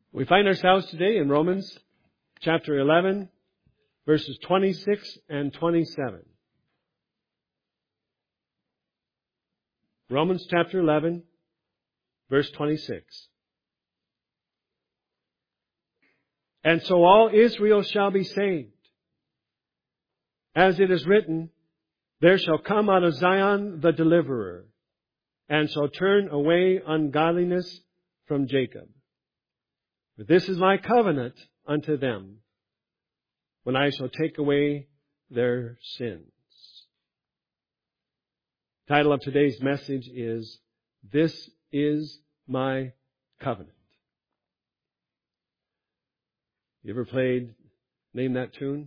We find ourselves today in Romans chapter 11, verses 26 and 27. Romans chapter 11, verse 26. And so all Israel shall be saved. As it is written, there shall come out of Zion the deliverer, and shall turn away ungodliness from Jacob. But this is my covenant unto them, when I shall take away their sins. The title of today's message is, This is my covenant. You ever played Name That Tune?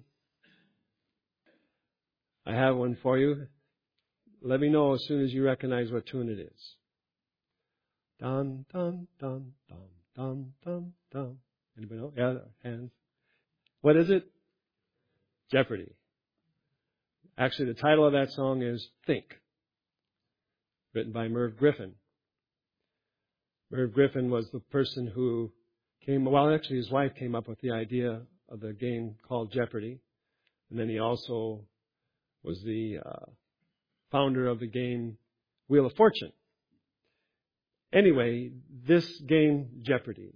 I have one for you. Let me know as soon as you recognize what tune it is. Dun, dun, dun, dun, dun, dun, dun. Anybody know? Yeah, hands. What is it? Jeopardy. Actually, the title of that song is Think, written by Merv Griffin. Merv Griffin was the person who actually his wife came up with the idea of the game called Jeopardy. And then he also was the founder of the game Wheel of Fortune. Anyway, this game, Jeopardy,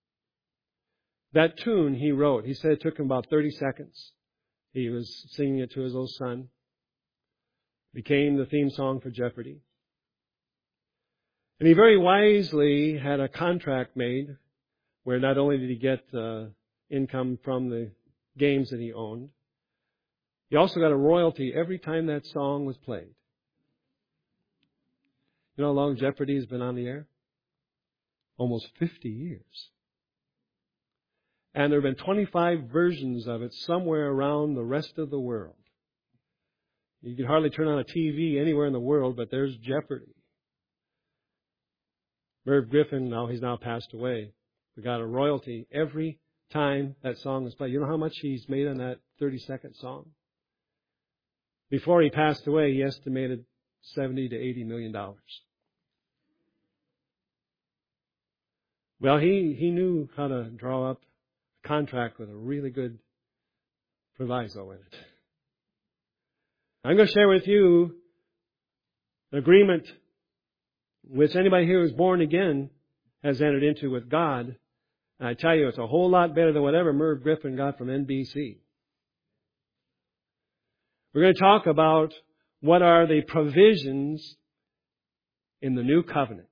that tune he wrote, he said it took him about 30 seconds. He was singing it to his little son. Became the theme song for Jeopardy. And he very wisely had a contract made where not only did he get income from the games that he owned, he also got a royalty every time that song was played. You know how long Jeopardy has been on the air? Almost 50 years. And there have been 25 versions of it somewhere around the rest of the world. You can hardly turn on a TV anywhere in the world, but there's Jeopardy. Merv Griffin, he's now passed away. We got a royalty every time that song was played. You know how much he's made on that 30-second song? Before he passed away, he estimated $70 to $80 million. Well, he knew how to draw up a contract with a really good proviso in it. I'm going to share with you an agreement which anybody here who's born again has entered into with God. And I tell you, it's a whole lot better than whatever Merv Griffin got from NBC. We're going to talk about what are the provisions in the new covenant.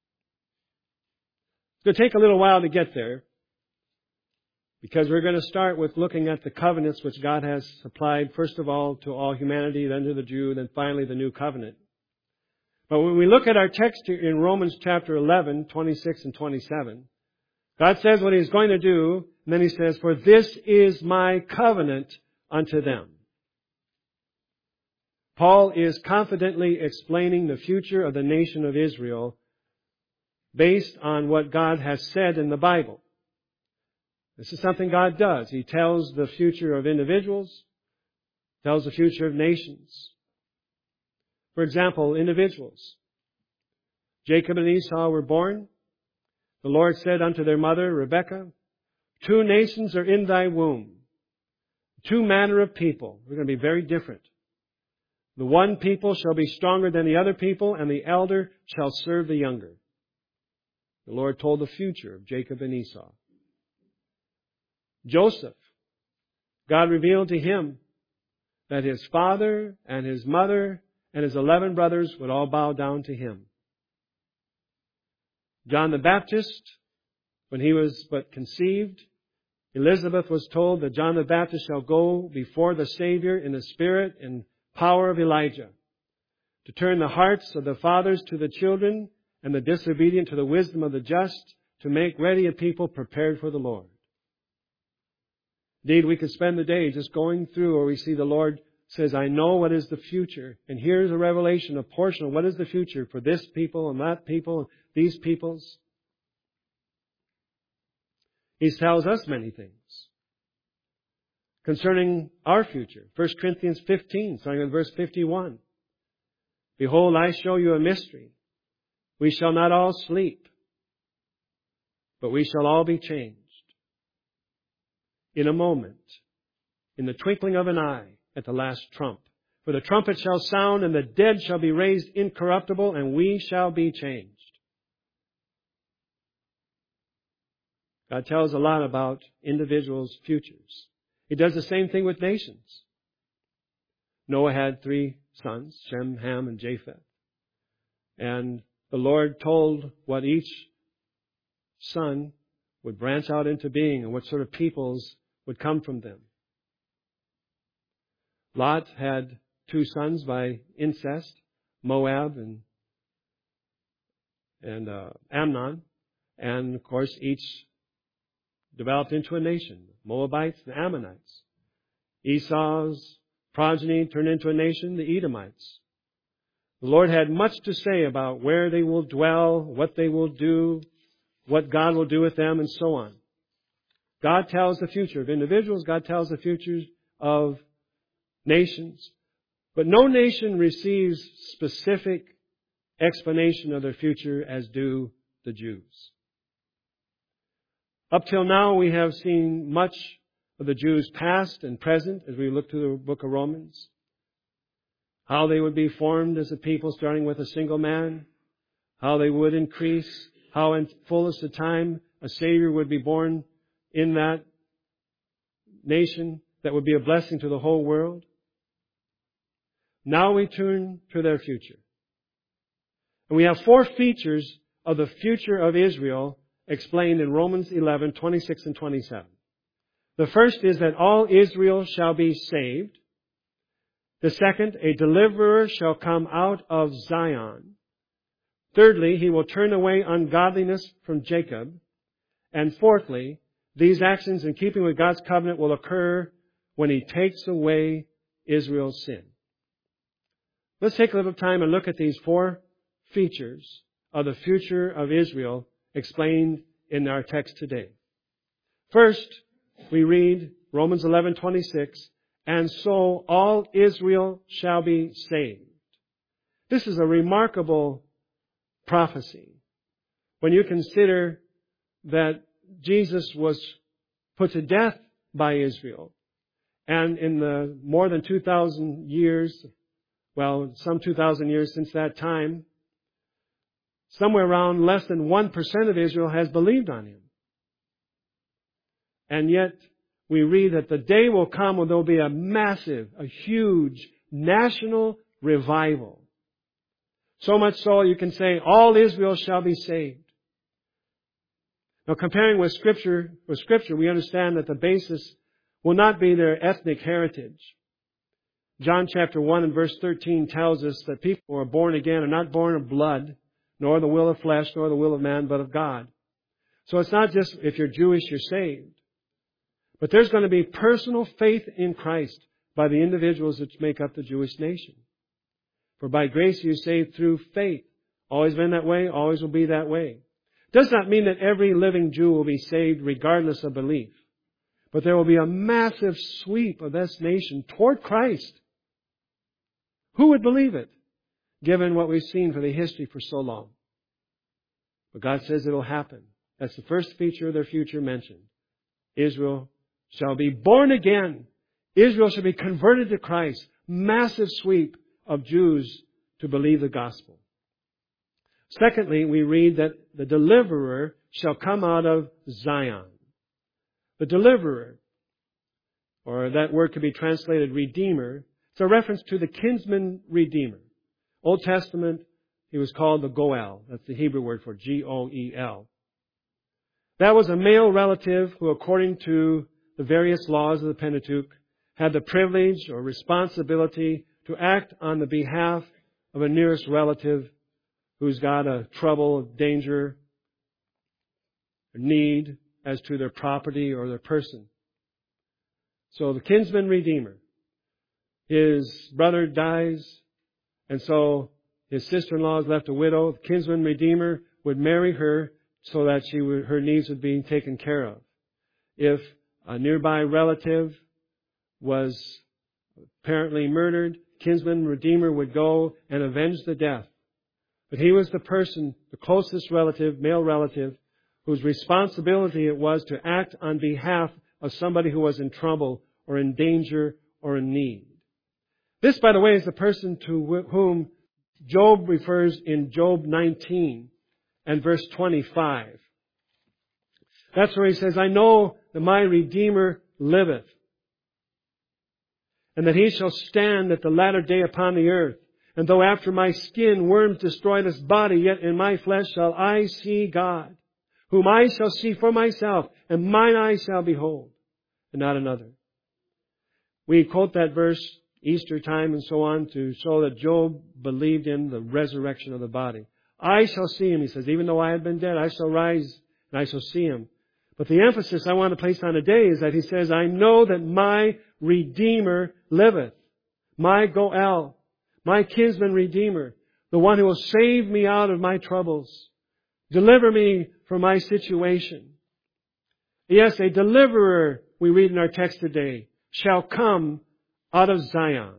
It's going to take a little while to get there because we're going to start with looking at the covenants which God has supplied, first of all, to all humanity, then to the Jew, then finally the new covenant. But when we look at our text here in Romans chapter 11, 26 and 27, God says what He's going to do, and then He says, for this is my covenant unto them. Paul is confidently explaining the future of the nation of Israel based on what God has said in the Bible. This is something God does. He tells the future of individuals, tells the future of nations. For example, individuals. Jacob and Esau were born. The Lord said unto their mother, Rebekah, 2 nations are in thy womb, 2 manner of people. We're going to be very different. The one people shall be stronger than the other people, and the elder shall serve the younger. The Lord told the future of Jacob and Esau. Joseph, God revealed to him that his father and his mother and his 11 brothers would all bow down to him. John the Baptist, when he was but conceived, Elizabeth was told that John the Baptist shall go before the Savior in the spirit and power of Elijah, to turn the hearts of the fathers to the children and the disobedient to the wisdom of the just, to make ready a people prepared for the Lord. Indeed, we could spend the day just going through where we see the Lord says, I know what is the future. And here's a revelation, a portion of what is the future for this people and that people, and these peoples. He tells us many things concerning our future. 1 Corinthians 15, starting with verse 51. Behold, I show you a mystery. We shall not all sleep, but we shall all be changed in a moment, in the twinkling of an eye, at the last trump. For the trumpet shall sound, and the dead shall be raised incorruptible, and we shall be changed. God tells a lot about individuals' futures. He does the same thing with nations. Noah had 3 sons, Shem, Ham, and Japheth. And the Lord told what each son would branch out into being and what sort of peoples would come from them. Lot had 2 sons by incest, Moab and Amnon. And of course, each developed into a nation, Moabites and Ammonites. Esau's progeny turned into a nation, the Edomites. The Lord had much to say about where they will dwell, what they will do, what God will do with them, and so on. God tells the future of individuals. God tells the futures of nations. But no nation receives specific explanation of their future as do the Jews. Up till now, we have seen much of the Jews' past and present as we look through the book of Romans. How they would be formed as a people starting with a single man. How they would increase. How in fullest of time a Savior would be born in that nation that would be a blessing to the whole world. Now we turn to their future. And we have 4 features of the future of Israel explained in Romans 11, 26 and 27. The first is that all Israel shall be saved. The second, a deliverer shall come out of Zion. Thirdly, he will turn away ungodliness from Jacob. And fourthly, these actions in keeping with God's covenant will occur when He takes away Israel's sin. Let's take a little time and look at these 4 features of the future of Israel explained in our text today. First, we read Romans 11:26, and so all Israel shall be saved. This is a remarkable prophecy when you consider that Jesus was put to death by Israel. And in the more than 2,000 years, well, some 2,000 years since that time, somewhere around less than 1% of Israel has believed on Him. And yet, we read that the day will come when there will be a massive, a huge national revival. So much so you can say, all Israel shall be saved. Now, comparing with Scripture, we understand that the basis will not be their ethnic heritage. John chapter 1 and verse 13 tells us that people who are born again are not born of blood, nor the will of flesh, nor the will of man, but of God. So it's not just if you're Jewish, you're saved. But there's going to be personal faith in Christ by the individuals that make up the Jewish nation. For by grace you're saved through faith. Always been that way, always will be that way. Does not mean that every living Jew will be saved regardless of belief. But there will be a massive sweep of this nation toward Christ. Who would believe it, given what we've seen for the history for so long? But God says it will happen. That's the first feature of their future mentioned. Israel shall be born again. Israel shall be converted to Christ. Massive sweep of Jews to believe the gospel. Secondly, we read that the deliverer shall come out of Zion. The deliverer, or that word could be translated redeemer, it's a reference to the kinsman redeemer. Old Testament, he was called the Goel. That's the Hebrew word for Goel. That was a male relative who, according to the various laws of the Pentateuch, had the privilege or responsibility to act on the behalf of a nearest relative who's got a trouble, danger, or need as to their property or their person. So the kinsman redeemer, his brother dies, and so his sister-in-law is left a widow. The kinsman redeemer would marry her so that her needs would be taken care of. If a nearby relative was apparently murdered, kinsman redeemer would go and avenge the death. But he was the person, the closest relative, male relative, whose responsibility it was to act on behalf of somebody who was in trouble or in danger or in need. This, by the way, is the person to whom Job refers in Job 19 and verse 25. That's where he says, I know that my Redeemer liveth, and that he shall stand at the latter day upon the earth. And though after my skin worms destroy this body, yet in my flesh shall I see God, whom I shall see for myself, and mine eyes shall behold, and not another. We quote that verse Easter time and so on to show that Job believed in the resurrection of the body. I shall see him, he says, even though I have been dead, I shall rise and I shall see him. But the emphasis I want to place on today is that he says, I know that my Redeemer liveth, my Goel, my kinsman Redeemer, the one who will save me out of my troubles, deliver me from my situation. Yes, a deliverer, we read in our text today, shall come out of Zion.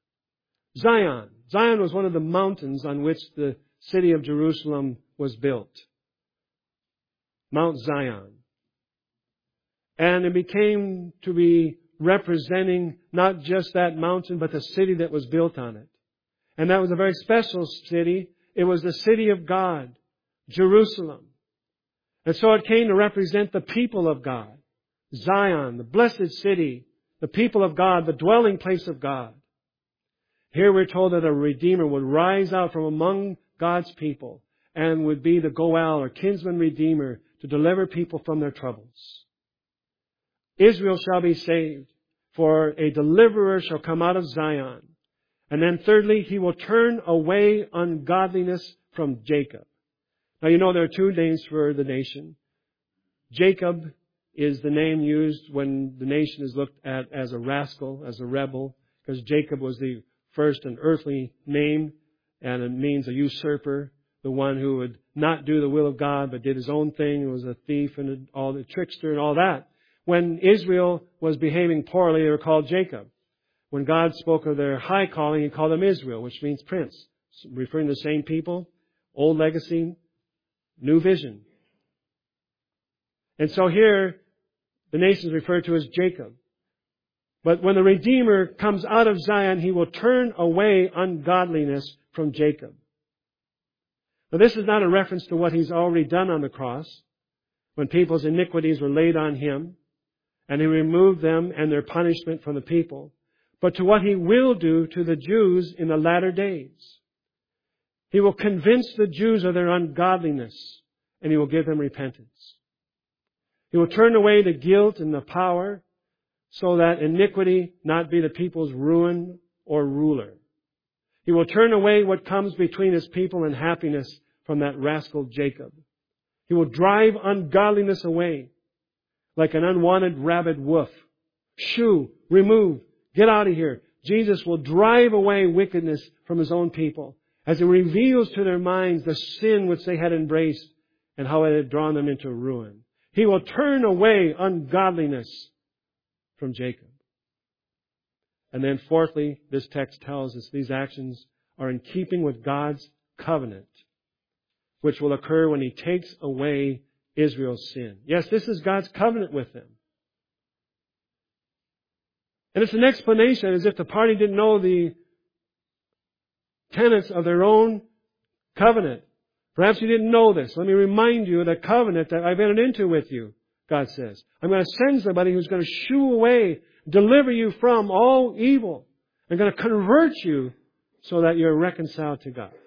Zion was one of the mountains on which the city of Jerusalem was built. Mount Zion. And it became to be representing not just that mountain, but the city that was built on it. And that was a very special city. It was the city of God, Jerusalem. And so it came to represent the people of God. Zion, the blessed city, the people of God, the dwelling place of God. Here we're told that a Redeemer would rise out from among God's people and would be the Goel or kinsman Redeemer to deliver people from their troubles. Israel shall be saved, for a deliverer shall come out of Zion. And then thirdly, he will turn away ungodliness from Jacob. Now you know there are two names for the nation. Jacob is the name used when the nation is looked at as a rascal, as a rebel, because Jacob was the first and earthly name, and it means a usurper, the one who would not do the will of God but did his own thing, and was a thief and all the trickster and all that. When Israel was behaving poorly, they were called Jacob. When God spoke of their high calling, He called them Israel, which means prince, referring to the same people, old legacy, new vision. And so here, the nation is referred to as Jacob. But when the Redeemer comes out of Zion, He will turn away ungodliness from Jacob. Now this is not a reference to what He's already done on the cross, when people's iniquities were laid on Him, and He removed them and their punishment from the people, but to what He will do to the Jews in the latter days. He will convince the Jews of their ungodliness, and He will give them repentance. He will turn away the guilt and the power, so that iniquity not be the people's ruin or ruler. He will turn away what comes between His people and happiness from that rascal Jacob. He will drive ungodliness away like an unwanted rabid wolf. Shoo, remove, get out of here. Jesus will drive away wickedness from His own people as He reveals to their minds the sin which they had embraced and how it had drawn them into ruin. He will turn away ungodliness from Jacob. And then fourthly, this text tells us these actions are in keeping with God's covenant, which will occur when He takes away Israel's sin. Yes, this is God's covenant with them. And it's an explanation as if the party didn't know the tenets of their own covenant. Perhaps you didn't know this. Let me remind you of the covenant that I've entered into with you, God says. I'm going to send somebody who's going to shoo away, deliver you from all evil. I'm going to convert you so that you're reconciled to God.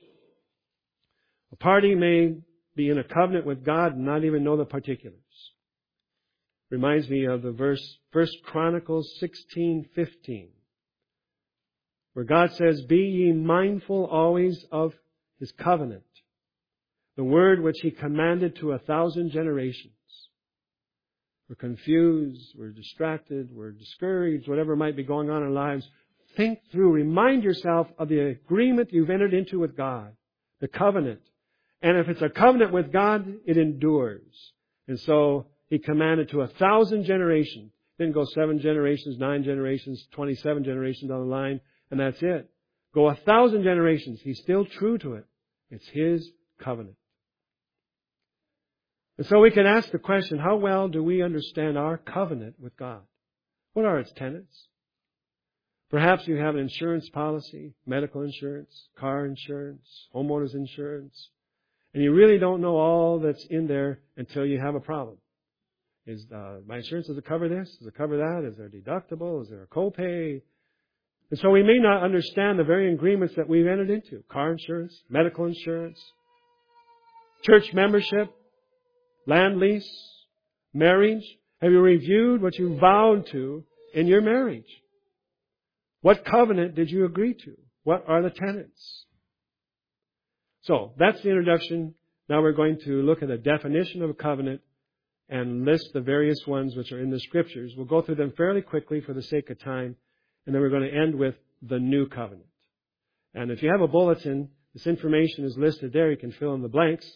A party may be in a covenant with God and not even know the particulars. Reminds me of the verse 1 Chronicles 16:15, where God says, "Be ye mindful always of His covenant, the word which He commanded to 1,000 generations." We're confused, we're distracted, we're discouraged, whatever might be going on in our lives. Think through, remind yourself of the agreement you've entered into with God, the covenant. And if it's a covenant with God, it endures. And so He commanded to 1,000 generations. Didn't go 7 generations, 9 generations, 27 generations down the line, and that's it. Go 1,000 generations. He's still true to it. It's His covenant. And so we can ask the question, how well do we understand our covenant with God? What are its tenets? Perhaps you have an insurance policy, medical insurance, car insurance, homeowners insurance, and you really don't know all that's in there until you have a problem. Is my insurance, does it cover this? Does it cover that? Is there a deductible? Is there a copay? And so we may not understand the very agreements that we've entered into. Car insurance, medical insurance, church membership, land lease, marriage. Have you reviewed what you vowed to in your marriage? What covenant did you agree to? What are the tenets? So, that's the introduction. Now we're going to look at a definition of a covenant and list the various ones which are in the Scriptures. We'll go through them fairly quickly for the sake of time, and then we're going to end with the new covenant. And if you have a bulletin, this information is listed there. You can fill in the blanks.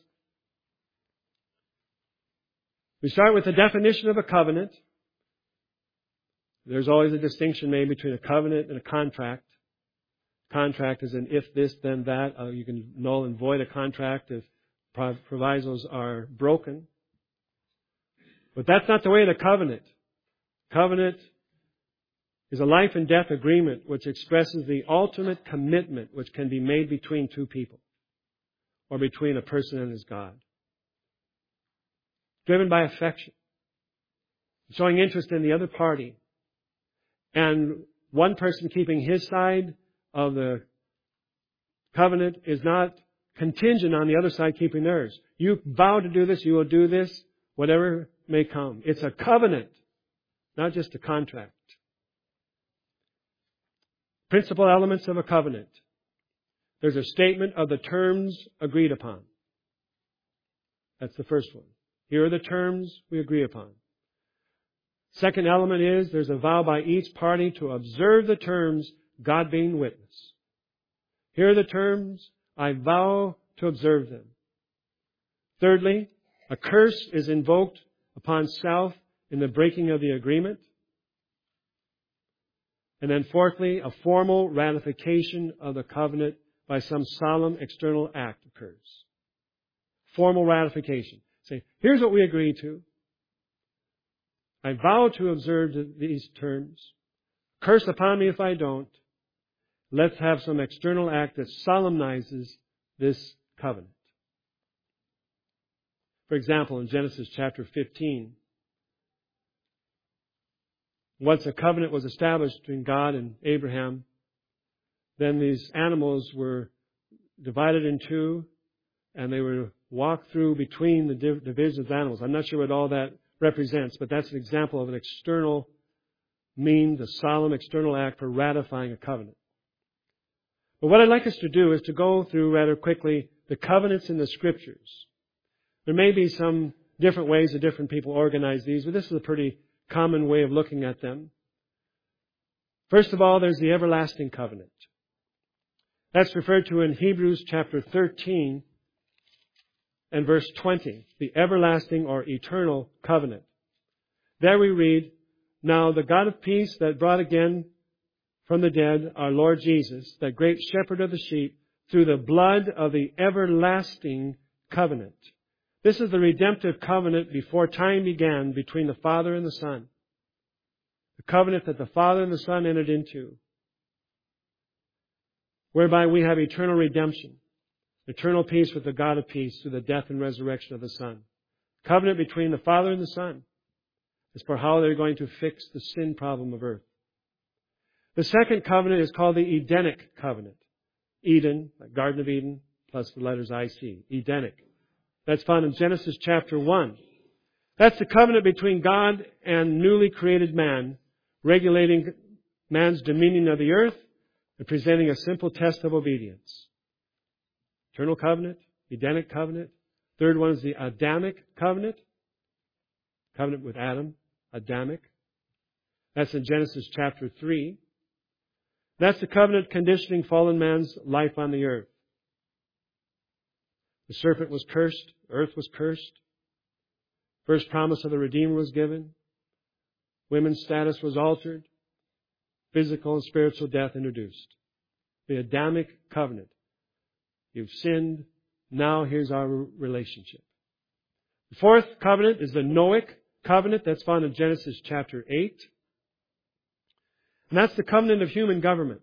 We start with the definition of a covenant. There's always a distinction made between a covenant and a contract. Contract is an if this, then that. You can null and void a contract if provisos are broken. But that's not the way of the covenant. Covenant is a life and death agreement which expresses the ultimate commitment which can be made between two people or between a person and his God. Driven by affection, showing interest in the other party, and one person keeping his side of the covenant is not contingent on the other side keeping theirs. You vow to do this, you will do this, whatever may come. It's a covenant, not just a contract. Principal elements of a covenant. There's a statement of the terms agreed upon. That's the first one. Here are the terms we agree upon. Second element is there's a vow by each party to observe the terms, God being witness. Here are the terms. I vow to observe them. Thirdly, a curse is invoked upon self in the breaking of the agreement. And then fourthly, a formal ratification of the covenant by some solemn external act occurs. Formal ratification. Say, here's what we agreed to. I vow to observe these terms. Curse upon me if I don't. Let's have some external act that solemnizes this covenant. For example, in Genesis chapter 15, once a covenant was established between God and Abraham, then these animals were divided in two, and they were walked through between the divisions of animals. I'm not sure what all that represents, but that's an example of an external means, a solemn external act for ratifying a covenant. But what I'd like us to do is to go through rather quickly the covenants in the Scriptures. There may be some different ways that different people organize these, but this is a pretty common way of looking at them. First of all, there's the everlasting covenant. That's referred to in Hebrews chapter 13 and verse 20, the everlasting or eternal covenant. There we read, Now the God of peace that brought again from the dead our Lord Jesus, that great shepherd of the sheep, through the blood of the everlasting covenant. This is the redemptive covenant before time began between the Father and the Son. The covenant that the Father and the Son entered into, whereby we have eternal redemption, eternal peace with the God of peace through the death and resurrection of the Son. Covenant between the Father and the Son is for how they're going to fix the sin problem of earth. The second covenant is called the Edenic covenant. Eden, like Garden of Eden, plus the letters I-C. Edenic. That's found in Genesis chapter 1. That's the covenant between God and newly created man, regulating man's dominion of the earth and presenting a simple test of obedience. Eternal covenant, Edenic covenant. Third one is the Adamic covenant. Covenant with Adam, Adamic. That's in Genesis chapter 3. That's the covenant conditioning fallen man's life on the earth. The serpent was cursed. Earth was cursed. First promise of the Redeemer was given. Women's status was altered. Physical and spiritual death introduced. The Adamic covenant. You've sinned. Now here's our relationship. The fourth covenant is the Noahic covenant. That's found in Genesis chapter 8. And that's the covenant of human government.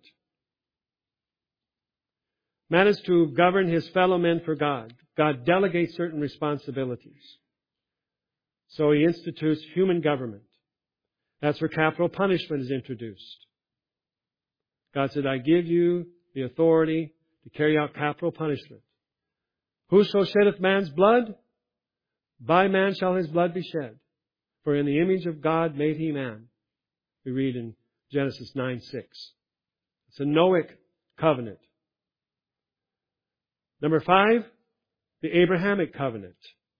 Man is to govern his fellow men for God. God delegates certain responsibilities. So He institutes human government. That's where capital punishment is introduced. God said, I give you the authority to carry out capital punishment. Whoso sheddeth man's blood, by man shall his blood be shed. For in the image of God made He man. We read in Genesis 9:6. It's a Noahic covenant. Number 5, the Abrahamic covenant.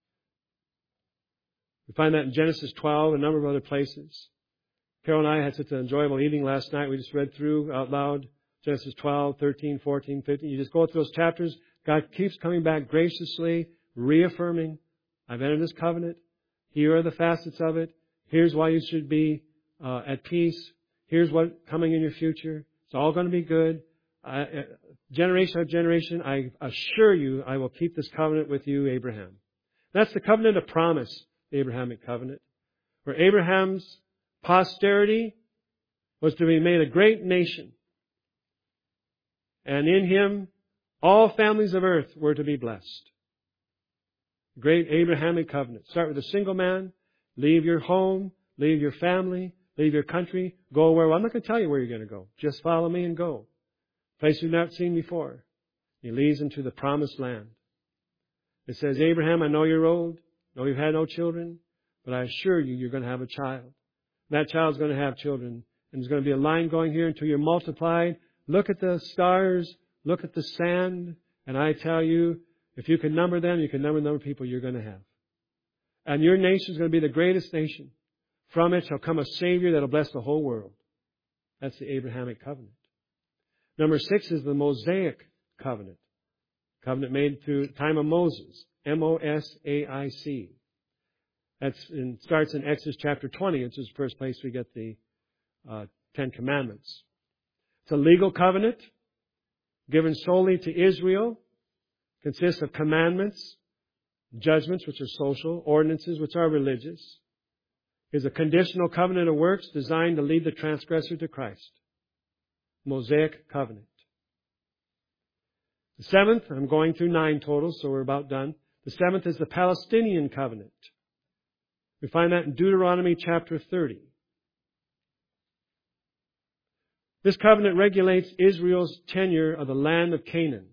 We find that in Genesis 12 and a number of other places. Carol and I had such an enjoyable evening last night. We just read through out loud Genesis 12, 13, 14, 15. You just go through those chapters. God keeps coming back graciously, reaffirming, I've entered this covenant. Here are the facets of it. Here's why you should be at peace. Here's what's coming in your future. It's all going to be good. Generation after generation, I assure you, I will keep this covenant with you, Abraham. That's the covenant of promise, the Abrahamic covenant, where Abraham's posterity was to be made a great nation. And in him, all families of earth were to be blessed. Great Abrahamic covenant. Start with a single man. Leave your home. Leave your family. Leave your country. Go where. Well, I'm not going to tell you where you're going to go. Just follow me and go. Place you've not seen before. He leads them to the promised land. It says, Abraham, I know you're old. I know you've had no children. But I assure you, you're going to have a child. That child's going to have children. And there's going to be a line going here until you're multiplied. Look at the stars. Look at the sand. And I tell you, if you can number them, you can number the number of people you're going to have. And your nation is going to be the greatest nation. From it shall come a Savior that will bless the whole world. That's the Abrahamic covenant. Number 6 is the Mosaic covenant. Covenant made through the time of Moses. Mosaic. Starts in Exodus chapter 20. It's the first place we get the 10 Commandments. It's a legal covenant given solely to Israel. Consists of commandments, judgments, which are social, ordinances, which are religious. Is a conditional covenant of works designed to lead the transgressor to Christ. Mosaic covenant. The 7th, I'm going through 9 total, so we're about done. The 7th is the Palestinian covenant. We find that in Deuteronomy chapter 30. This covenant regulates Israel's tenure of the land of Canaan.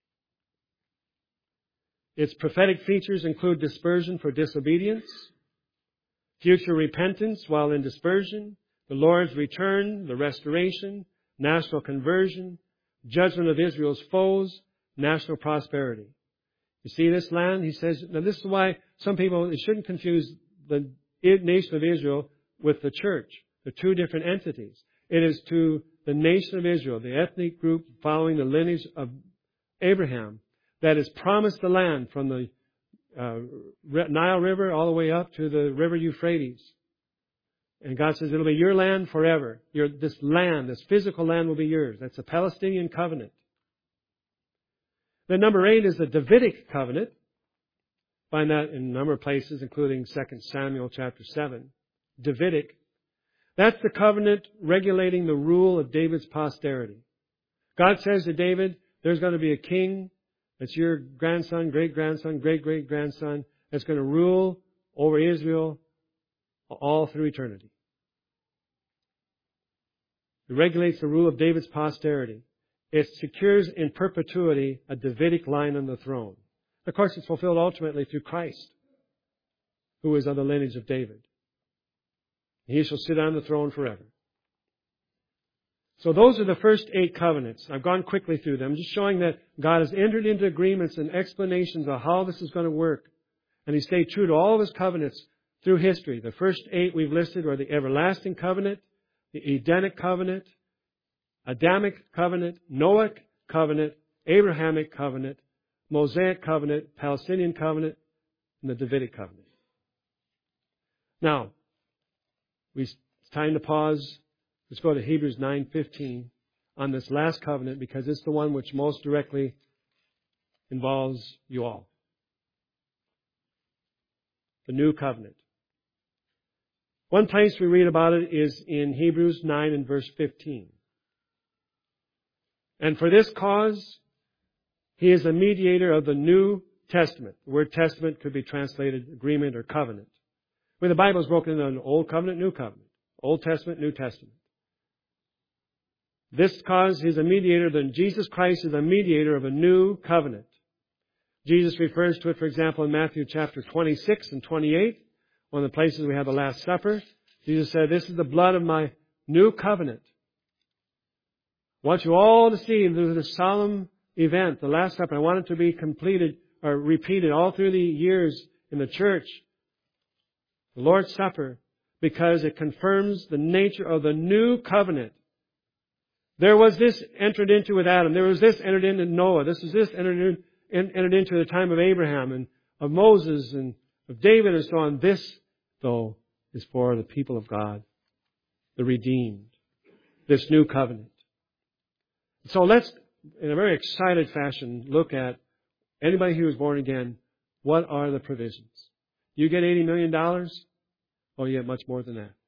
Its prophetic features include dispersion for disobedience, future repentance while in dispersion, the Lord's return, the restoration, national conversion, judgment of Israel's foes, national prosperity. You see this land? He says, now this is why some people, they shouldn't confuse the nation of Israel with the church. They're two different entities. It is to the nation of Israel, the ethnic group following the lineage of Abraham, that is promised the land from the Nile River all the way up to the river Euphrates. And God says it'll be your land forever. This land, this physical land will be yours. That's a Palestinian covenant. Then number 8 is the Davidic covenant. Find that in a number of places, including 2 Samuel chapter 7. Davidic. That's the covenant regulating the rule of David's posterity. God says to David, there's going to be a king. It's your grandson, great-grandson, great-great-grandson that's going to rule over Israel all through eternity. It regulates the rule of David's posterity. It secures in perpetuity a Davidic line on the throne. Of course, it's fulfilled ultimately through Christ, who is of the lineage of David. He shall sit on the throne forever. So those are the first 8 covenants. I've gone quickly through them, just showing that God has entered into agreements and explanations of how this is going to work. And He stayed true to all of His covenants through history. The first 8 we've listed are the everlasting covenant, the Edenic covenant, Adamic covenant, Noahic covenant, Abrahamic covenant, Mosaic covenant, Palestinian covenant, and the Davidic covenant. Now, it's time to pause. Let's go to Hebrews 9:15 on this last covenant, because it's the one which most directly involves you all. the new covenant. One place we read about it is in Hebrews 9 and verse 15. And for this cause, He is the mediator of the New Testament. The word testament could be translated agreement or covenant. When the Bible is broken into an Old Covenant, New Covenant. Old Testament, New Testament. This cause He is a mediator, then Jesus Christ is a mediator of a new covenant. Jesus refers to it, for example, in Matthew chapter 26 and 28. One of the places we have the Last Supper. Jesus said, "This is the blood of my new covenant." I want you all to see the solemn event, the Last Supper. I want it to be completed or repeated all through the years in the church. The Lord's Supper, because it confirms the nature of the new covenant. There was this entered into with Adam. There was this entered into Noah. This entered into the time of Abraham and of Moses and of David and so on. This, though, is for the people of God, the redeemed. This new covenant. So let's, in a very excited fashion, look at anybody who was born again. What are the provisions? You get $80 million? Oh, you get much more than that.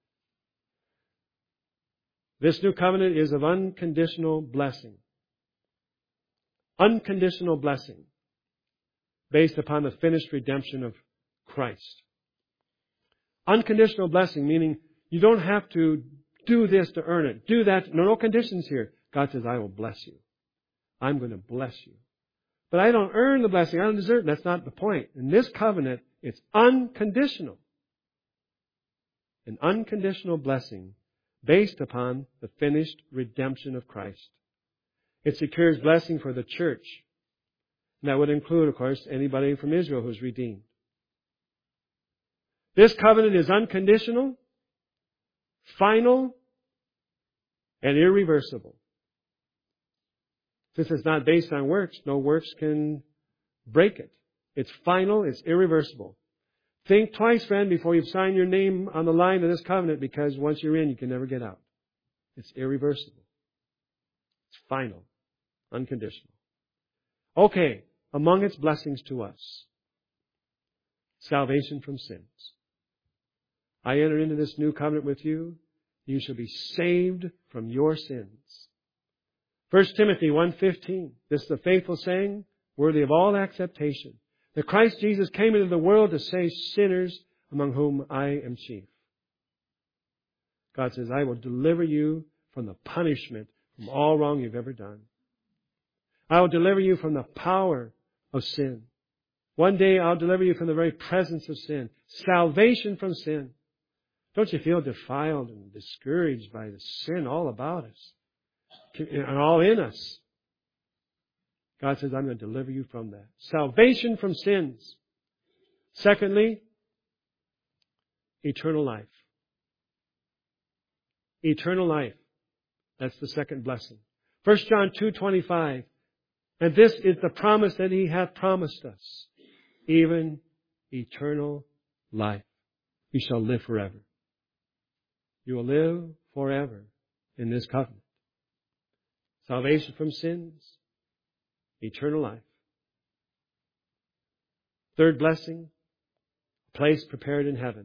This new covenant is of unconditional blessing. Unconditional blessing. Based upon the finished redemption of Christ. Unconditional blessing, meaning you don't have to do this to earn it. Do that. No conditions here. God says, "I will bless you. I'm going to bless you." But I don't earn the blessing. I don't deserve it. That's not the point. In this covenant, it's unconditional. An unconditional blessing based upon the finished redemption of Christ. It secures blessing for the church. And that would include, of course, anybody from Israel who's redeemed. This covenant is unconditional, final, and irreversible. Since it's not based on works, no works can break it. It's final, it's irreversible. Think twice, friend, before you sign your name on the line of this covenant, because once you're in, you can never get out. It's irreversible. It's final, unconditional. Okay, among its blessings to us, salvation from sins. I enter into this new covenant with you. You shall be saved from your sins. 1 Timothy 1:15. This is a faithful saying, worthy of all acceptation, that Christ Jesus came into the world to save sinners, among whom I am chief. God says, "I will deliver you from the punishment from all wrong you've ever done. I will deliver you from the power of sin. One day I'll deliver you from the very presence of sin. Salvation from sin." Don't you feel defiled and discouraged by the sin all about us and all in us? God says, "I'm going to deliver you from that." Salvation from sins. Secondly, eternal life. Eternal life. That's the second blessing. 1 John 2:25. "And this is the promise that He hath promised us, even eternal life. You shall live forever." You will live forever in this covenant. Salvation from sins, eternal life. Third blessing, a place prepared in heaven.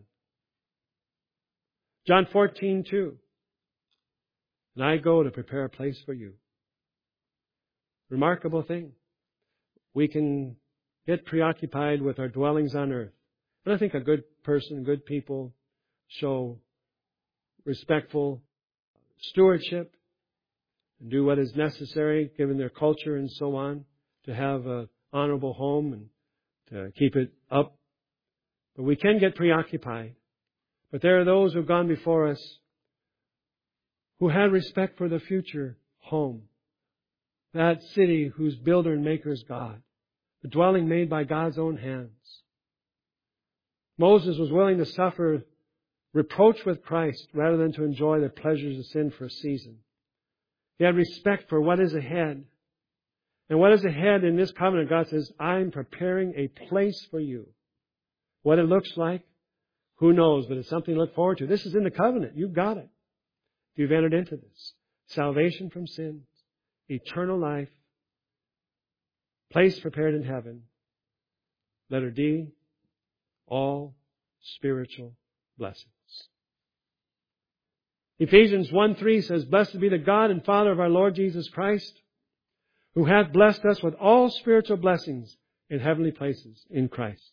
John 14:2. "And I go to prepare a place for you." Remarkable thing. We can get preoccupied with our dwellings on earth. And I think a good person, good people show respectful stewardship and do what is necessary given their culture and so on to have an honorable home and to keep it up. But we can get preoccupied. But there are those who have gone before us who had respect for the future home. That city whose builder and maker is God. The dwelling made by God's own hands. Moses was willing to suffer reproach with Christ rather than to enjoy the pleasures of sin for a season. He had respect for what is ahead. And what is ahead in this covenant, God says, "I'm preparing a place for you." What it looks like, who knows, but it's something to look forward to. This is in the covenant. You've got it. You've entered into this. Salvation from sins, eternal life, place prepared in heaven. Letter D, all spiritual blessings. Ephesians 1:3 says, Blessed be the God and Father of our Lord Jesus Christ, who hath blessed us with all spiritual blessings in heavenly places in Christ.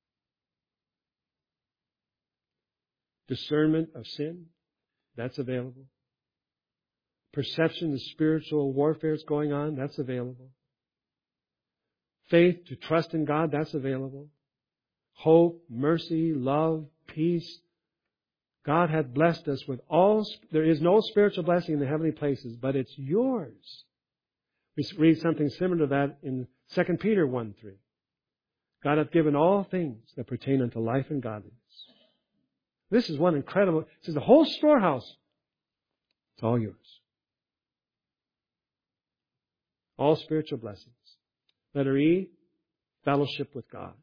Discernment of sin, that's available. Perception of spiritual warfare is going on, that's available. Faith to trust in God, that's available. Hope, mercy, love, peace. God hath blessed us with all. There is no spiritual blessing in the heavenly places, but it's yours. We read something similar to that in 2 Peter 1:3. God hath given all things that pertain unto life and godliness. This is one incredible. It says the whole storehouse. It's all yours. All spiritual blessings. Letter E, fellowship with God.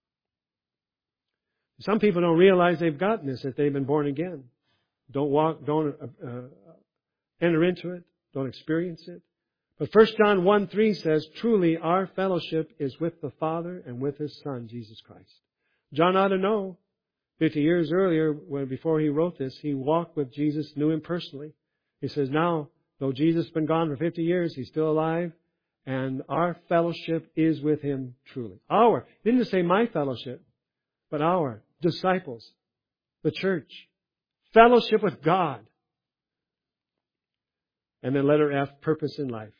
Some people don't realize they've gotten this, that they've been born again. Don't enter into it. Don't experience it. But 1 John 1:3 says, Truly our fellowship is with the Father and with His Son, Jesus Christ. John ought to know, 50 years earlier, before he wrote this, he walked with Jesus, knew Him personally. He says, now, though Jesus has been gone for 50 years, He's still alive, and our fellowship is with Him truly. Our. He didn't just say my fellowship, but our disciples, the church. Fellowship with God. And then letter F, purpose in life.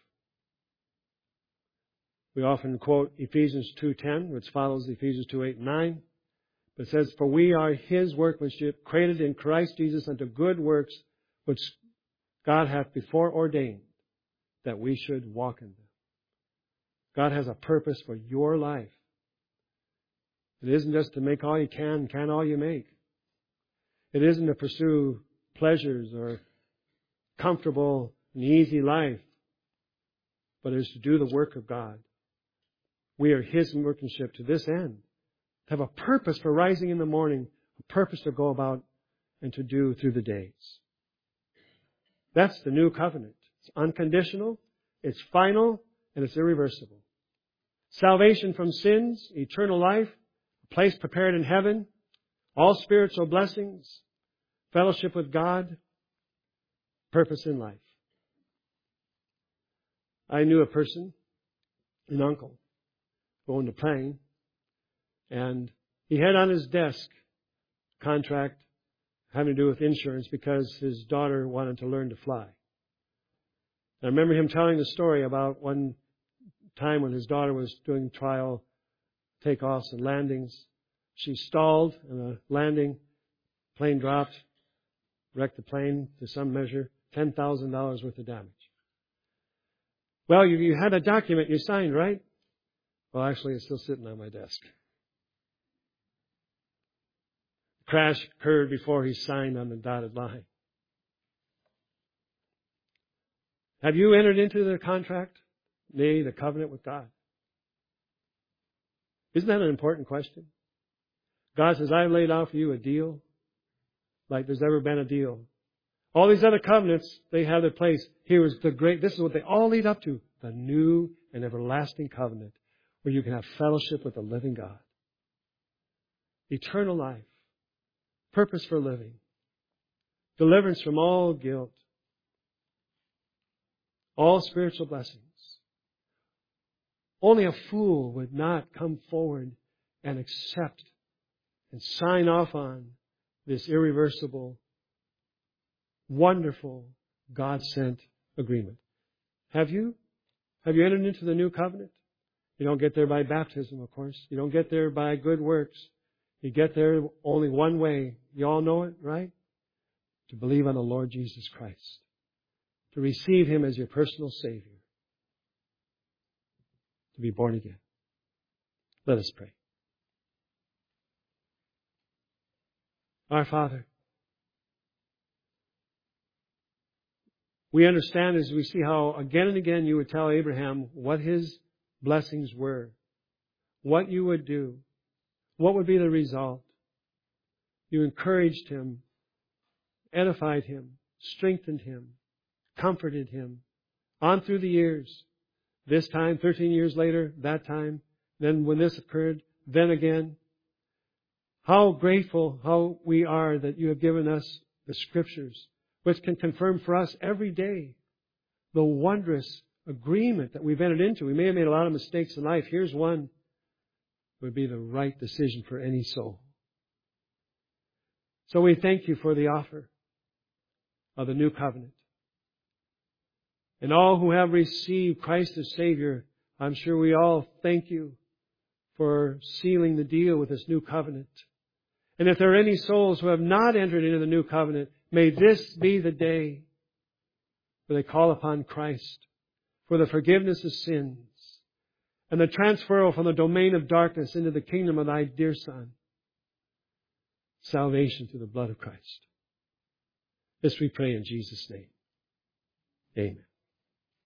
We often quote Ephesians 2:10, which follows Ephesians 2:8 and 9. But it says, For we are His workmanship, created in Christ Jesus unto good works, which God hath before ordained, that we should walk in them. God has a purpose for your life. It isn't just to make all you can all you make. It isn't to pursue pleasures or comfortable and easy life, but it is to do the work of God. We are His workmanship to this end. To have a purpose for rising in the morning, a purpose to go about and to do through the days. That's the new covenant. It's unconditional, it's final, and it's irreversible. Salvation from sins, eternal life, a place prepared in heaven, all spiritual blessings, fellowship with God, purpose in life. I knew a person, an uncle, who owned a plane, and he had on his desk a contract having to do with insurance because his daughter wanted to learn to fly. I remember him telling the story about one time when his daughter was doing trial takeoffs and landings. She stalled in a landing, plane dropped, wrecked the plane to some measure, $10,000 worth of damage. Well, you had a document you signed, right? Well, actually, it's still sitting on my desk. The crash occurred before he signed on the dotted line. Have you entered into the contract? Nay, the covenant with God? Isn't that an important question? God says, I've laid out for you a deal like there's ever been a deal. All these other covenants, they have their place. Here is this is what they all lead up to. The new and everlasting covenant where you can have fellowship with the living God. Eternal life. Purpose for living. Deliverance from all guilt. All spiritual blessings. Only a fool would not come forward and accept and sign off on this irreversible, wonderful, God-sent agreement. Have you? Have you entered into the new covenant? You don't get there by baptism, of course. You don't get there by good works. You get there only one way. You all know it, right? To believe on the Lord Jesus Christ. To receive Him as your personal Savior. To be born again. Let us pray. Our Father, we understand as we see how again and again you would tell Abraham what his blessings were, what you would do, what would be the result. You encouraged him, edified him, strengthened him, comforted him, on through the years. This time, 13 years later, that time, then when this occurred, then again. How grateful, how we are that you have given us the Scriptures, which can confirm for us every day the wondrous agreement that we've entered into. We may have made a lot of mistakes in life. Here's one that would be the right decision for any soul. So we thank you for the offer of the new covenant. And all who have received Christ as Savior, I'm sure we all thank you for sealing the deal with this new covenant. And if there are any souls who have not entered into the new covenant, may this be the day where they call upon Christ for the forgiveness of sins and the transfer from the domain of darkness into the kingdom of Thy dear Son. Salvation through the blood of Christ. This we pray in Jesus' name. Amen.